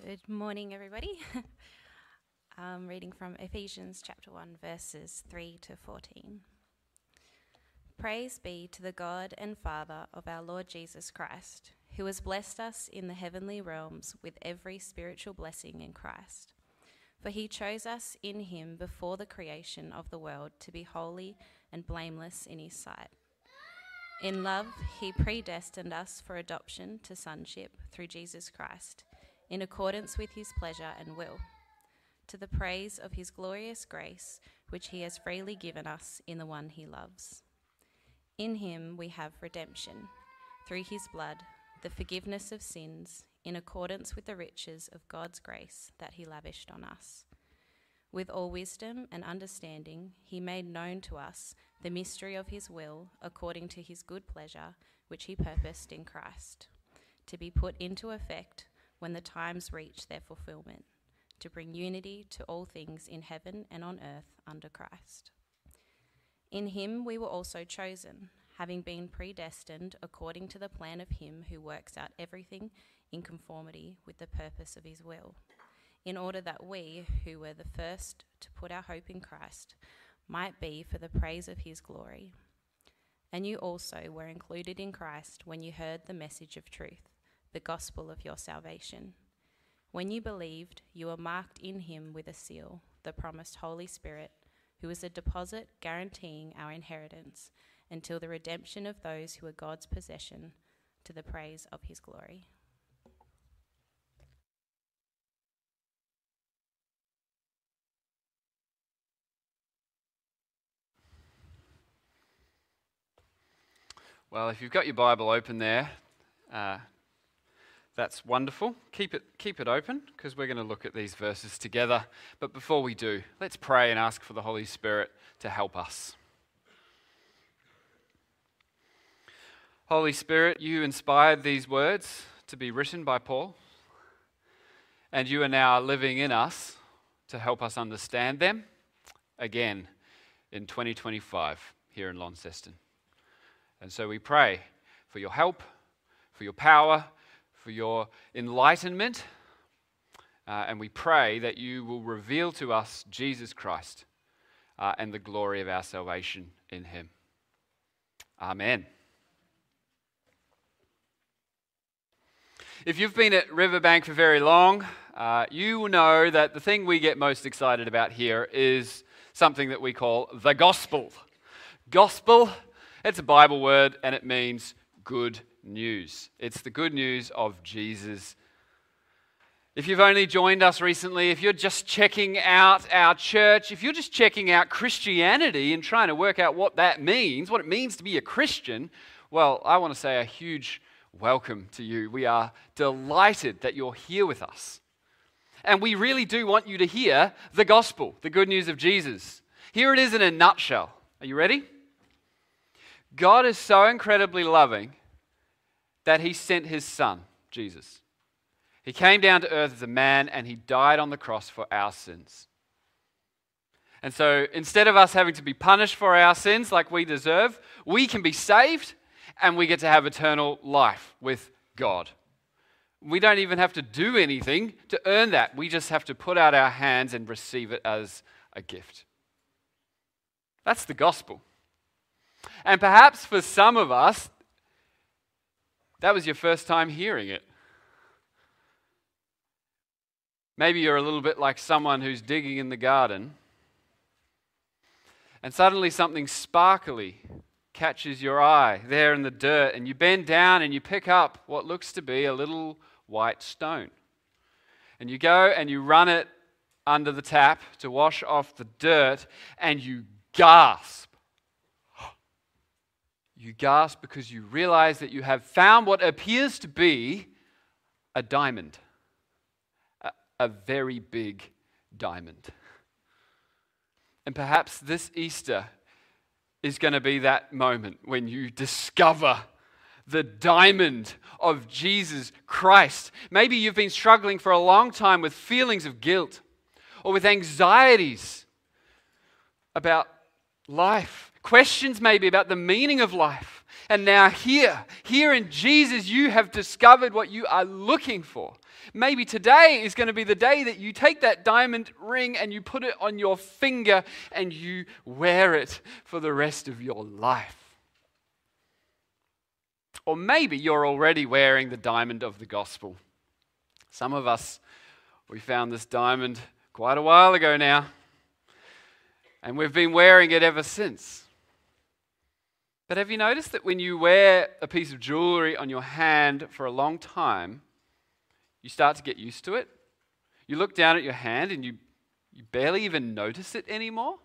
Good morning, everybody. Reading from Ephesians chapter 1, verses 3 to 14. Praise be to the God and Father of our Lord Jesus Christ, who has blessed us in the heavenly realms with every spiritual blessing in Christ. For he chose us in him before the creation of the world to be holy and blameless in his sight. In love, he predestined us for adoption to sonship through Jesus Christ, in accordance with his pleasure and will, to the praise of his glorious grace, which he has freely given us in the one he loves. In him we have redemption, through his blood, the forgiveness of sins, in accordance with the riches of God's grace that he lavished on us. With all wisdom and understanding, he made known to us the mystery of his will, according to his good pleasure, which he purposed in Christ, to be put into effect when the times reach their fulfillment, to bring unity to all things in heaven and on earth under Christ. In him we were also chosen, having been predestined according to the plan of him who works out everything in conformity with the purpose of his will, in order that we, who were the first to put our hope in Christ, might be for the praise of his glory. And you also were included in Christ when you heard the message of truth, the gospel of your salvation. When you believed, you were marked in him with a seal, the promised Holy Spirit, who is a deposit guaranteeing our inheritance until the redemption of those who are God's possession, to the praise of his glory. Well, if you've got your Bible open there, that's wonderful. Keep it open, because we're going to look at these verses together. But before we do, let's pray and ask for the Holy Spirit to help us. Holy Spirit, you inspired these words to be written by Paul, and you are now living in us to help us understand them again in 2025 here in Launceston. And so we pray for your help, for your power, for your enlightenment, and we pray that you will reveal to us Jesus Christ and the glory of our salvation in him. Amen. If you've been at Riverbank for very long, you will know that the thing we get most excited about here is something that we call the gospel. Gospel, it's a Bible word, and it means good news. It's the good news of Jesus. If you've only joined us recently, if you're just checking out our church, if you're just checking out Christianity and trying to work out what that means, what it means to be a Christian, well, I want to say a huge welcome to you. We are delighted that you're here with us. And we really do want you to hear the gospel, the good news of Jesus. Here it is in a nutshell. Are you ready? God is so incredibly loving that he sent his son, Jesus. He came down to earth as a man and he died on the cross for our sins. And so instead of us having to be punished for our sins like we deserve, we can be saved and we get to have eternal life with God. We don't even have to do anything to earn that. We just have to put out our hands and receive it as a gift. That's the gospel. And perhaps for some of us, that was your first time hearing it. Maybe you're a little bit like someone who's digging in the garden, and suddenly something sparkly catches your eye there in the dirt, and you bend down and you pick up what looks to be a little white stone. And you go and you run it under the tap to wash off the dirt, and you gasp. You gasp because you realize that you have found what appears to be a diamond, a very big diamond. And perhaps this Easter is going to be that moment when you discover the diamond of Jesus Christ. Maybe you've been struggling for a long time with feelings of guilt or with anxieties about life. Questions maybe about the meaning of life. And now here Here in Jesus, you have discovered what you are looking for. Maybe today is going to be the day that you take that diamond ring and you put it on your finger and you wear it for the rest of your life. Or maybe you're already wearing the diamond of the gospel. Some of us, we found this diamond quite a while ago now, and we've been wearing it ever since. But have you noticed that when you wear a piece of jewelry on your hand for a long time, you start to get used to it? You look down at your hand and you barely even notice it anymore?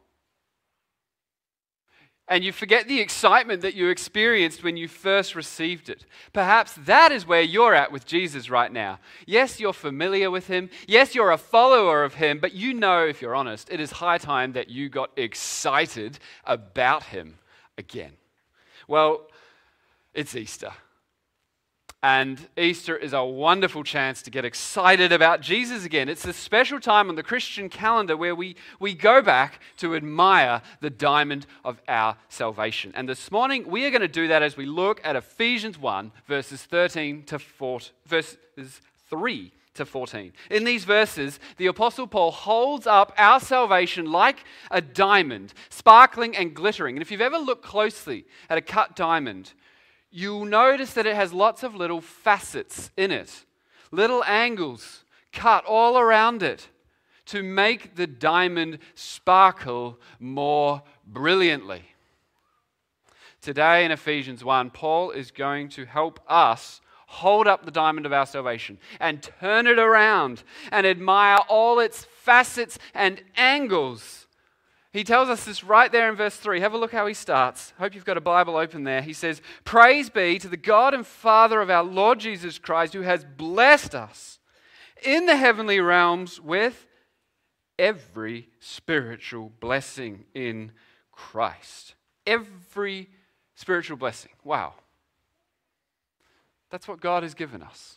And you forget the excitement that you experienced when you first received it. Perhaps that is where you're at with Jesus right now. Yes, you're familiar with him. Yes, you're a follower of him. But you know, if you're honest, it is high time that you got excited about him again. Well, it's Easter. And Easter is a wonderful chance to get excited about Jesus again. It's a special time on the Christian calendar where we go back to admire the diamond of our salvation. And this morning, we are going to do that as we look at Ephesians 1, verses 3 to 14. In these verses, the Apostle Paul holds up our salvation like a diamond, sparkling and glittering. And if you've ever looked closely at a cut diamond, you'll notice that it has lots of little facets in it, little angles cut all around it to make the diamond sparkle more brilliantly. Today in Ephesians 1, Paul is going to help us hold up the diamond of our salvation and turn it around and admire all its facets and angles. He tells us this right there in verse 3. Have a look how he starts. Hope you've got a Bible open there. He says, "Praise be to the God and Father of our Lord Jesus Christ, who has blessed us in the heavenly realms with every spiritual blessing in Christ." Every spiritual blessing. Wow. That's what God has given us.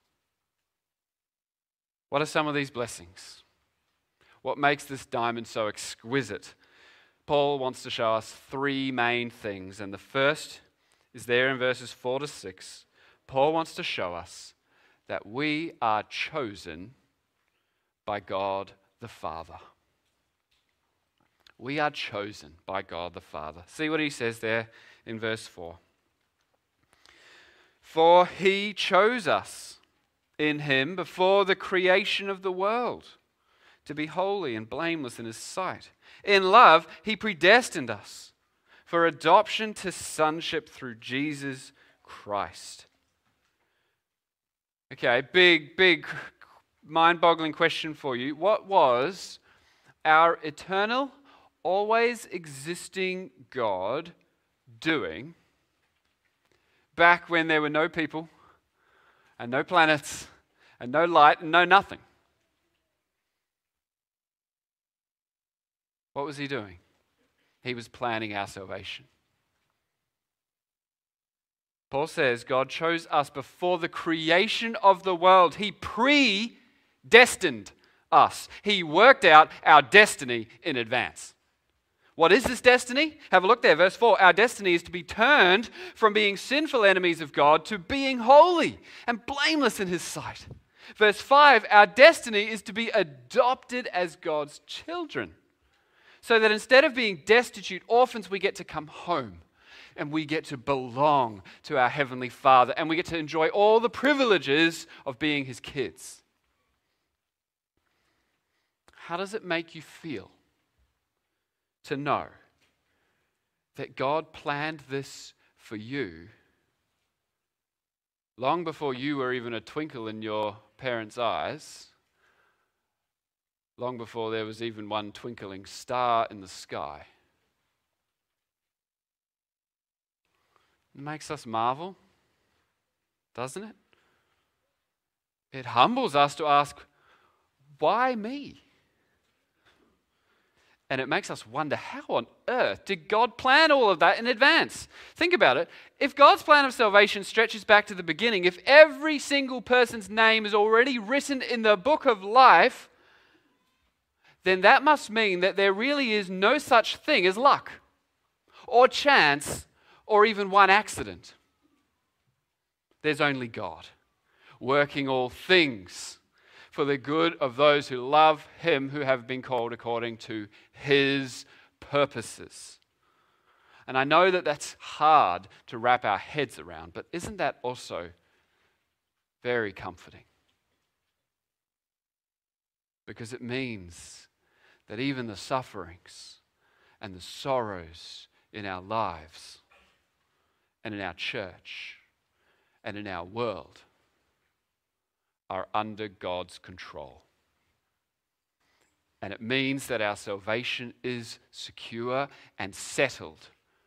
What are some of these blessings? What makes this diamond so exquisite? Paul wants to show us three main things. And the first is there in verses 4 to 6. Paul wants to show us that we are chosen by God the Father. We are chosen by God the Father. See what he says there in verse 4. "For he chose us in him before the creation of the world, to be holy and blameless in his sight. In love, he predestined us for adoption to sonship through Jesus Christ." Okay, big, mind-boggling question for you. What was our eternal, always existing God doing back when there were no people and no planets and no light and no nothing? What was he doing? He was planning our salvation. Paul says God chose us before the creation of the world. He predestined us. He worked out our destiny in advance. What is this destiny? Have a look there, verse 4. Our destiny is to be turned from being sinful enemies of God to being holy and blameless in his sight. Verse 5, our destiny is to be adopted as God's children. So that instead of being destitute orphans, we get to come home and we get to belong to our Heavenly Father and we get to enjoy all the privileges of being his kids. How does it make you feel to know that God planned this for you long before you were even a twinkle in your parents' eyes? Long before there was even one twinkling star in the sky. It makes us marvel, doesn't it? It humbles us to ask, why me? And it makes us wonder, how on earth did God plan all of that in advance? Think about it. If God's plan of salvation stretches back to the beginning, if every single person's name is already written in the book of life, then that must mean that there really is no such thing as luck or chance or even one accident. There's only God, working all things for the good of those who love him, who have been called according to his purposes. And I know that that's hard to wrap our heads around, but isn't that also very comforting? Because it means that even the sufferings and the sorrows in our lives and in our church and in our world are under God's control. And it means that our salvation is secure and settled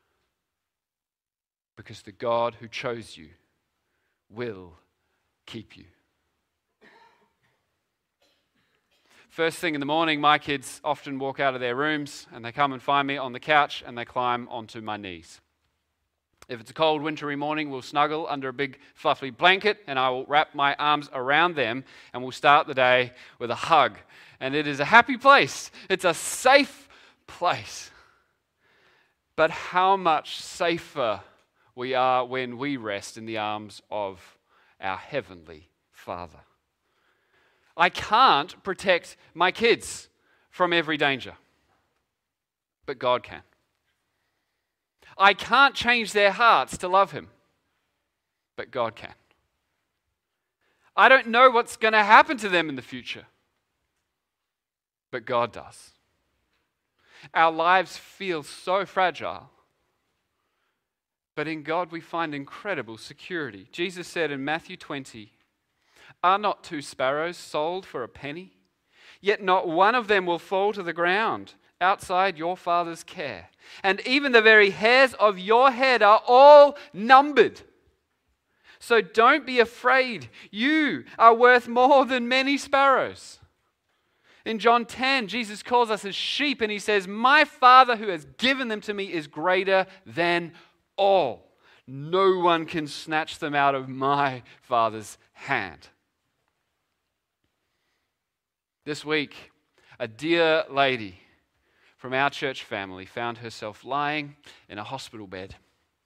because the God who chose you will keep you. First thing in the morning, my kids often walk out of their rooms and they come and find me on the couch and they climb onto my knees. If it's a cold, wintry morning, we'll snuggle under a big, fluffy blanket and I will wrap my arms around them and we'll start the day with a hug. And it is a happy place. It's a safe place. But how much safer we are when we rest in the arms of our Heavenly Father. I can't protect my kids from every danger, but God can. I can't change their hearts to love him, but God can. I don't know what's going to happen to them in the future, but God does. Our lives feel so fragile, but in God we find incredible security. Jesus said in Matthew 20, "Are not 2 sparrows sold for a penny? Yet not one of them will fall to the ground outside your Father's care. And even the very hairs of your head are all numbered. So don't be afraid. You are worth more than many sparrows." In John 10, Jesus calls us his sheep and he says, "My Father who has given them to me is greater than all. No one can snatch them out of my Father's hand." This week, a dear lady from our church family found herself lying in a hospital bed.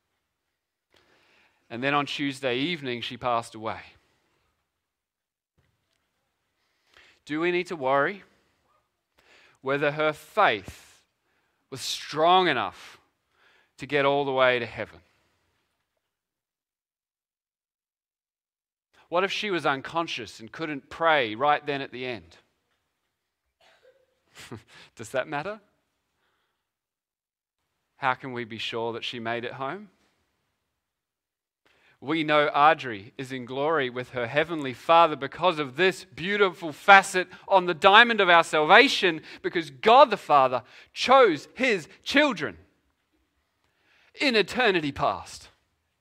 And then on Tuesday evening, she passed away. Do we need to worry whether her faith was strong enough to get all the way to heaven? What if she was unconscious and couldn't pray right then at the end? Does that matter? How can we be sure that she made it home? We know Audrey is in glory with her Heavenly Father because of this beautiful facet on the diamond of our salvation, because God the Father chose his children in eternity past.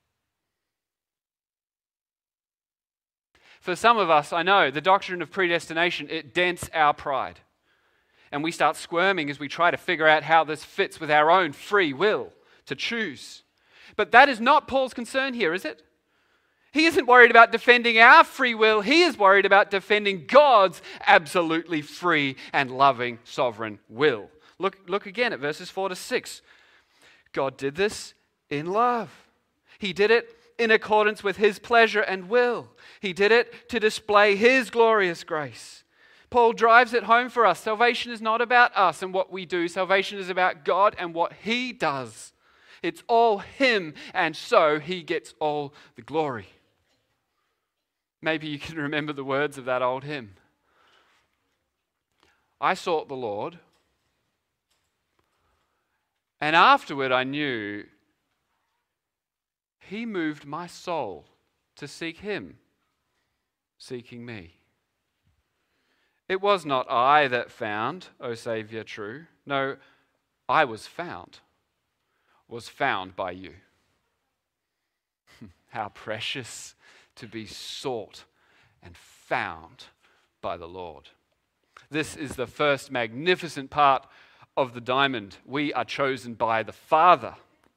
For some of us, I know, the doctrine of predestination, it dents our pride. And we start squirming as we try to figure out how this fits with our own free will to choose. But that is not Paul's concern here, is it? He isn't worried about defending our free will. He is worried about defending God's absolutely free and loving sovereign will. Look again at verses 4 to 6. God did this in love. He did it in accordance with his pleasure and will. He did it to display his glorious grace. Paul drives it home for us. Salvation is not about us and what we do. Salvation is about God and what he does. It's all him, and so he gets all the glory. Maybe you can remember the words of that old hymn. I sought the Lord, and afterward I knew he moved my soul to seek him, seeking me. It was not I that found, O Saviour true. No, I was found by you. How precious to be sought and found by the Lord. This is the first magnificent part of the diamond. We are chosen by the Father.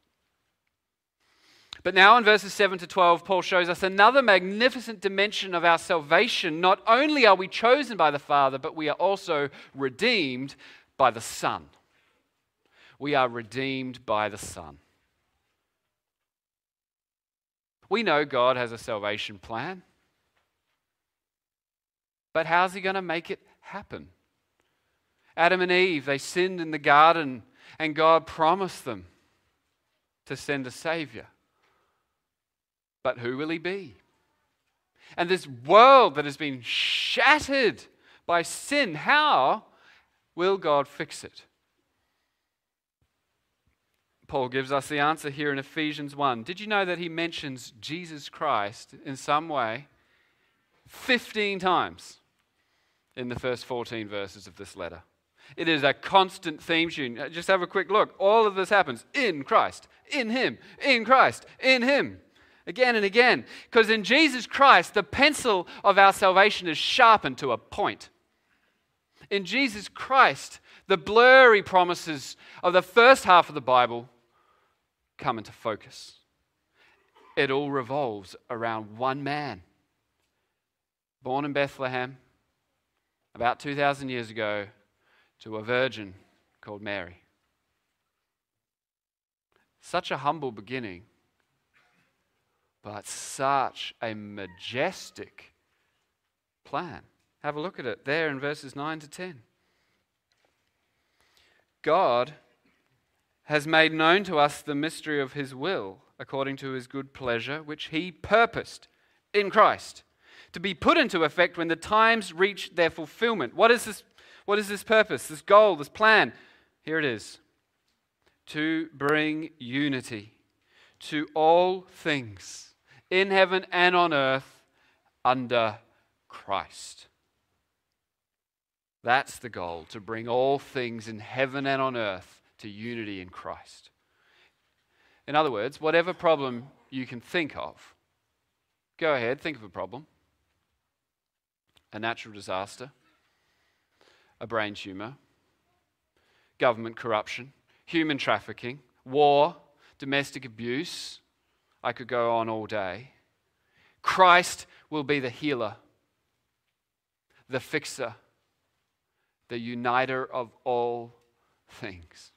But now in verses 7 to 12, Paul shows us another magnificent dimension of our salvation. Not only are we chosen by the Father, but we are also redeemed by the Son. We are redeemed by the Son. We know God has a salvation plan. But how's he going to make it happen? Adam and Eve, they sinned in the garden, and God promised them to send a Savior. But who will he be? And this world that has been shattered by sin, how will God fix it? Paul gives us the answer here in Ephesians 1. Did you know that he mentions Jesus Christ in some way 15 times in the first 14 verses of this letter? It is a constant theme tune. Just have a quick look. All of this happens in Christ, in him, in Christ, in him. Again and again. Because in Jesus Christ, the pencil of our salvation is sharpened to a point. In Jesus Christ, the blurry promises of the first half of the Bible come into focus. It all revolves around one man, born in Bethlehem about 2,000 years ago to a virgin called Mary. Such a humble beginning, but such a majestic plan. Have a look at it there in verses 9 to 10. God has made known to us the mystery of his will, according to his good pleasure, which he purposed in Christ, to be put into effect when the times reach their fulfillment. What is this purpose, this goal, this plan? Here it is. To bring unity to all things in heaven and on earth under Christ. That's the goal, to bring all things in heaven and on earth to unity in Christ. In other words, whatever problem you can think of, go ahead, think of a problem. A natural disaster, a brain tumor, government corruption, human trafficking, war, domestic abuse. I could go on all day. Christ will be the healer, the fixer, the uniter of all things.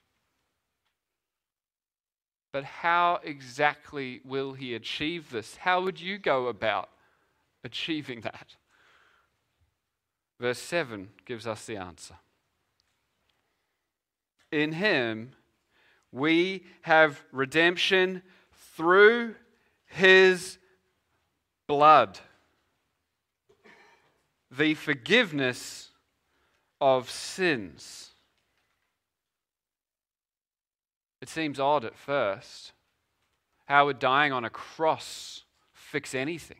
But how exactly will he achieve this? How would you go about achieving that? Verse 7 gives us the answer. In him we have redemption through his blood, the forgiveness of sins. It seems odd at first. How would dying on a cross fix anything?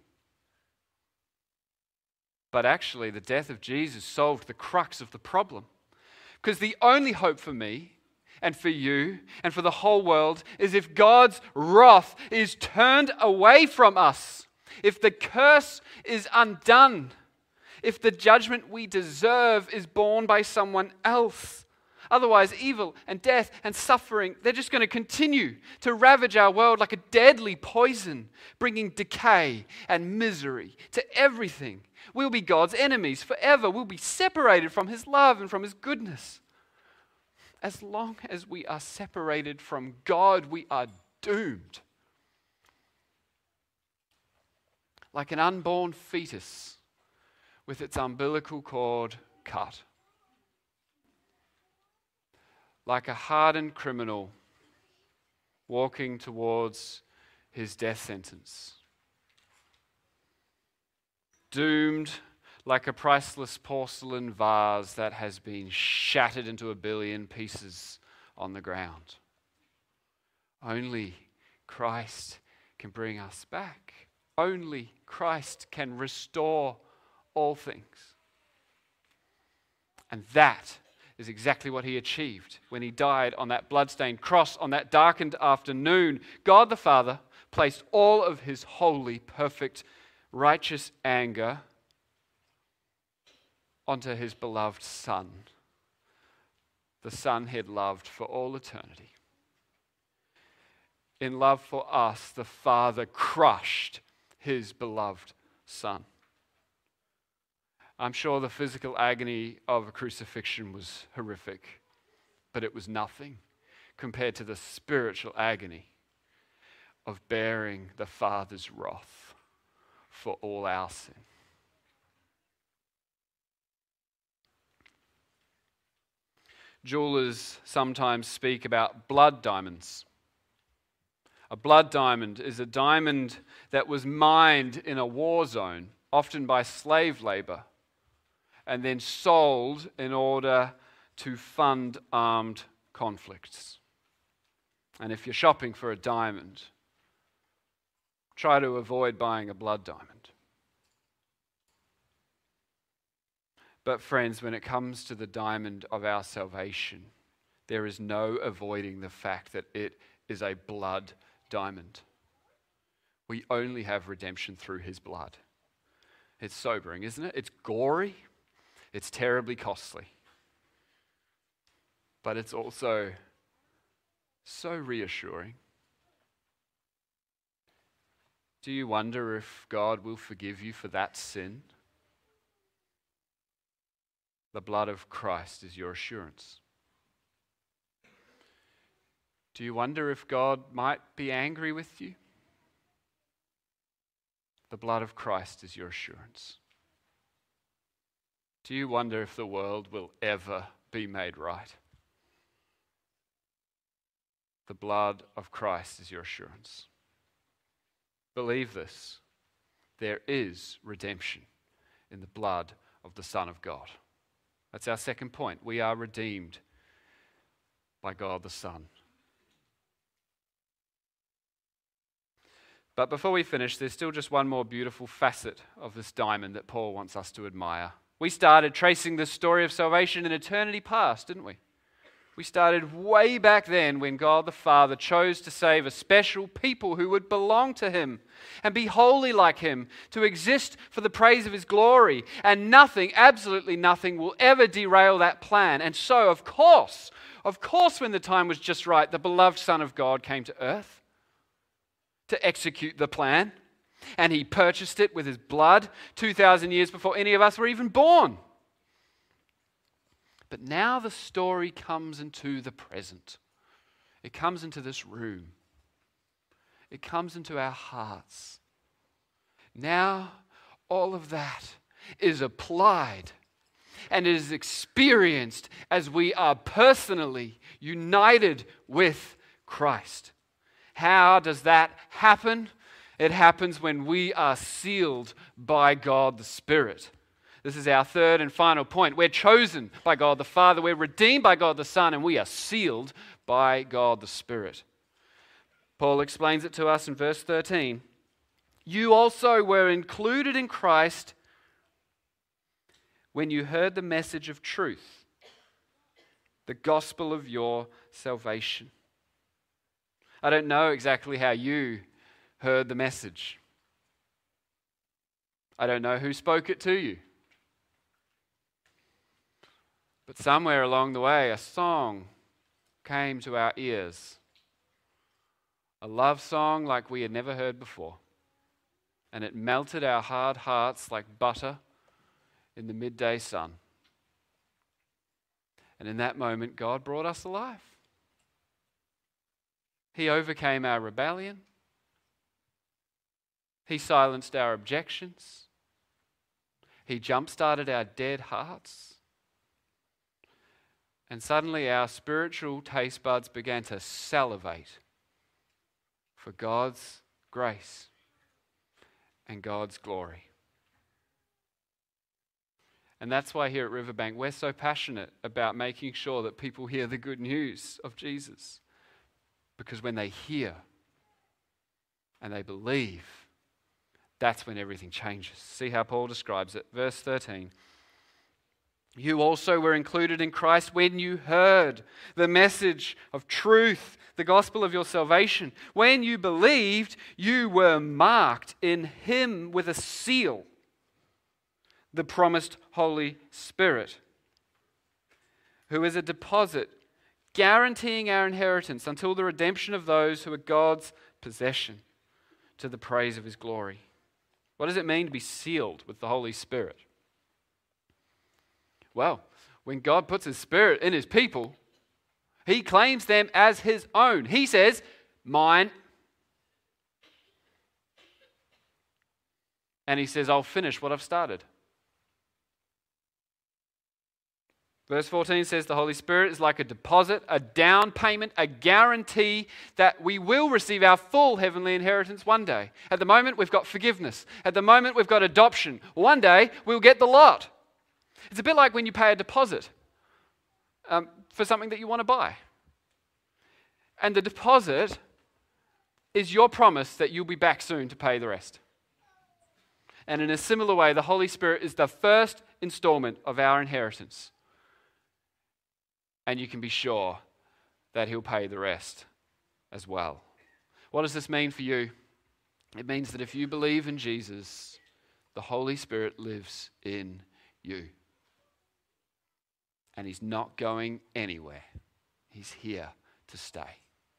But actually, the death of Jesus solved the crux of the problem. Because the only hope for me and for you and for the whole world is if God's wrath is turned away from us, if the curse is undone, if the judgment we deserve is borne by someone else. Otherwise, evil and death and suffering, they're just going to continue to ravage our world like a deadly poison, bringing decay and misery to everything. We'll be God's enemies forever. We'll be separated from his love and from his goodness. As long as we are separated from God, we are doomed. Like an unborn fetus with its umbilical cord cut. Like a hardened criminal walking towards his death sentence. Doomed like a priceless porcelain vase that has been shattered into a billion pieces on the ground. Only Christ can bring us back. Only Christ can restore all things. And that is exactly what he achieved when he died on that bloodstained cross on that darkened afternoon. God the Father placed all of his holy, perfect, righteous anger onto his beloved Son, the Son he had loved for all eternity. In love for us, the Father crushed his beloved Son. I'm sure the physical agony of a crucifixion was horrific, but it was nothing compared to the spiritual agony of bearing the Father's wrath for all our sin. Jewelers sometimes speak about blood diamonds. A blood diamond is a diamond that was mined in a war zone, often by slave labor, and then sold in order to fund armed conflicts. And if you're shopping for a diamond, try to avoid buying a blood diamond. But friends, when it comes to the diamond of our salvation, there is no avoiding the fact that it is a blood diamond. We only have redemption through his blood. It's sobering, isn't it? It's gory. It's terribly costly. But it's also so reassuring. Do you wonder if God will forgive you for that sin? The blood of Christ is your assurance. Do you wonder if God might be angry with you? The blood of Christ is your assurance. Do you wonder if the world will ever be made right? The blood of Christ is your assurance. Believe this. There is redemption in the blood of the Son of God. That's our second point. We are redeemed by God the Son. But before we finish, there's still just one more beautiful facet of this diamond that Paul wants us to admire. We started tracing the story of salvation in eternity past, didn't we? We started way back then when God the Father chose to save a special people who would belong to him and be holy like him, to exist for the praise of his glory. And nothing, absolutely nothing, will ever derail that plan. And so, of course, when the time was just right, the beloved Son of God came to earth to execute the plan. And he purchased it with his blood 2,000 years before any of us were even born. But now the story comes into the present. It comes into this room. It comes into our hearts. Now all of that is applied and is experienced as we are personally united with Christ. How does that happen? It happens when we are sealed by God the Spirit. This is our third and final point. We're chosen by God the Father, we're redeemed by God the Son, and we are sealed by God the Spirit. Paul explains it to us in verse 13. You also were included in Christ when you heard the message of truth, the gospel of your salvation. I don't know exactly how you heard the message. I don't know who spoke it to you. But somewhere along the way, a song came to our ears. A love song like we had never heard before. And it melted our hard hearts like butter in the midday sun. And in that moment, God brought us alive. He overcame our rebellion. He silenced our objections. He jump-started our dead hearts. And suddenly our spiritual taste buds began to salivate for God's grace and God's glory. And that's why here at Riverbank we're so passionate about making sure that people hear the good news of Jesus. Because when they hear and they believe, that's when everything changes. See how Paul describes it. Verse 13. You also were included in Christ when you heard the message of truth, the gospel of your salvation. When you believed, you were marked in him with a seal, the promised Holy Spirit, who is a deposit guaranteeing our inheritance until the redemption of those who are God's possession, to the praise of his glory. What does it mean to be sealed with the Holy Spirit? Well, when God puts his Spirit in his people, he claims them as his own. He says, mine, And he says, I'll finish what I've started. Verse 14 says the Holy Spirit is like a deposit, a down payment, a guarantee that we will receive our full heavenly inheritance one day. At the moment, we've got forgiveness. At the moment, we've got adoption. One day, we'll get the lot. It's a bit like when you pay a deposit for something that you want to buy. And the deposit is your promise that you'll be back soon to pay the rest. And in a similar way, the Holy Spirit is the first installment of our inheritance. And you can be sure that he'll pay the rest as well. What does this mean for you? It means that if you believe in Jesus, the Holy Spirit lives in you. And he's not going anywhere. He's here to stay.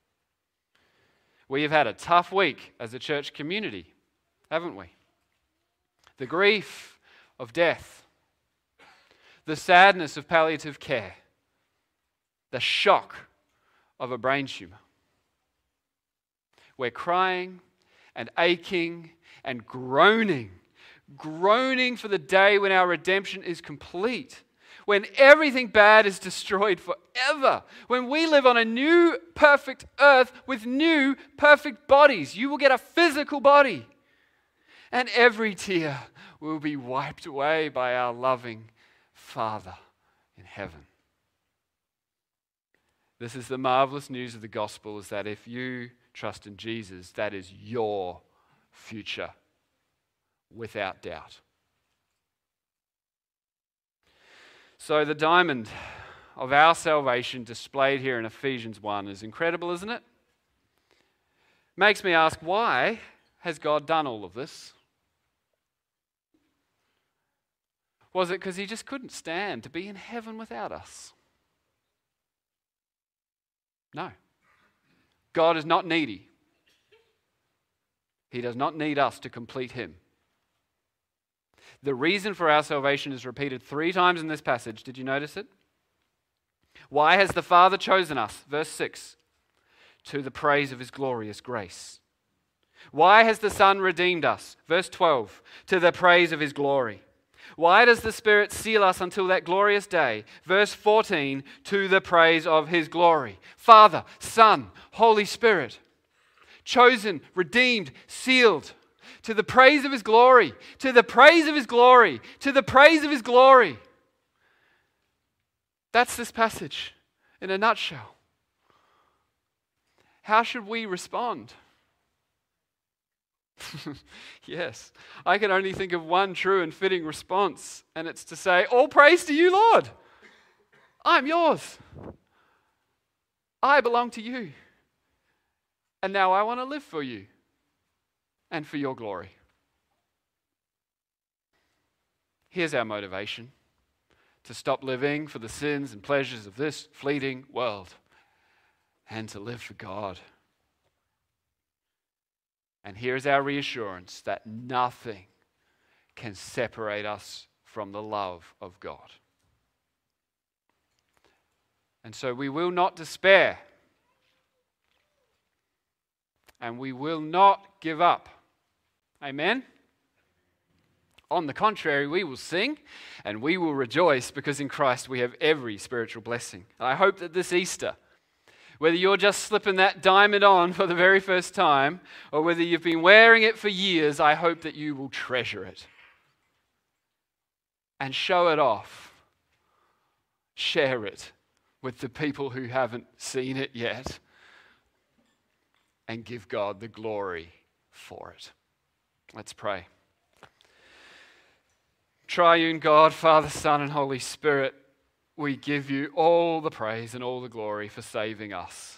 We have had a tough week as a church community, haven't we? The grief of death, the sadness of palliative care, the shock of a brain tumor. We're crying and aching and groaning for the day when our redemption is complete, when everything bad is destroyed forever, when we live on a new perfect earth with new perfect bodies. You will get a physical body, and every tear will be wiped away by our loving Father in heaven. This is the marvelous news of the gospel, is that if you trust in Jesus, that is your future, without doubt. So the diamond of our salvation displayed here in Ephesians 1 is incredible, isn't it? Makes me ask, why has God done all of this? Was it because he just couldn't stand to be in heaven without us? No. God is not needy. He does not need us to complete him. The reason for our salvation is repeated 3 times in this passage. Did you notice it? Why has the Father chosen us? Verse 6. To the praise of his glorious grace. Why has the Son redeemed us? Verse 12. To the praise of his glory. Why does the Spirit seal us until that glorious day? Verse 14, to the praise of his glory. Father, Son, Holy Spirit. Chosen, redeemed, sealed. To the praise of his glory. To the praise of his glory. To the praise of his glory. That's this passage in a nutshell. How should we respond? Yes, I can only think of one true and fitting response, and it's to say, all praise to you, Lord. I'm yours. I belong to you. And now I want to live for you and for your glory. Here's our motivation: to stop living for the sins and pleasures of this fleeting world and to live for God. And here's our reassurance that nothing can separate us from the love of God. And so we will not despair. And we will not give up. Amen? On the contrary, we will sing and we will rejoice, because in Christ we have every spiritual blessing. And I hope that this Easter, whether you're just slipping that diamond on for the very first time, or whether you've been wearing it for years, I hope that you will treasure it and show it off. Share it with the people who haven't seen it yet, and give God the glory for it. Let's pray. Triune God, Father, Son, and Holy Spirit, we give you all the praise and all the glory for saving us.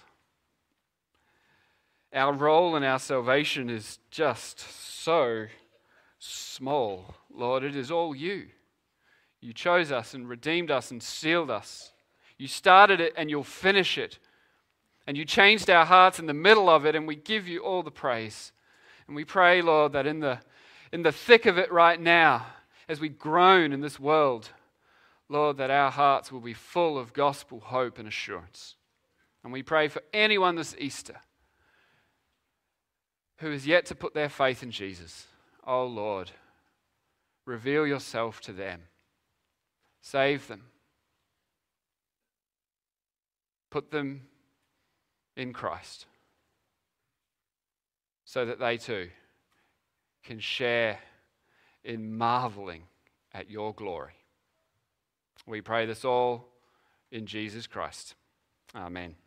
Our role in our salvation is just so small, Lord. It is all you. You chose us and redeemed us and sealed us. You started it and you'll finish it. And you changed our hearts in the middle of it, and we give you all the praise. And we pray, Lord, that in the thick of it right now, as we groan in this world, Lord, that our hearts will be full of gospel hope and assurance. And we pray for anyone this Easter who is yet to put their faith in Jesus. Oh, Lord, reveal yourself to them. Save them. Put them in Christ so that they too can share in marveling at your glory. We pray this all in Jesus Christ. Amen.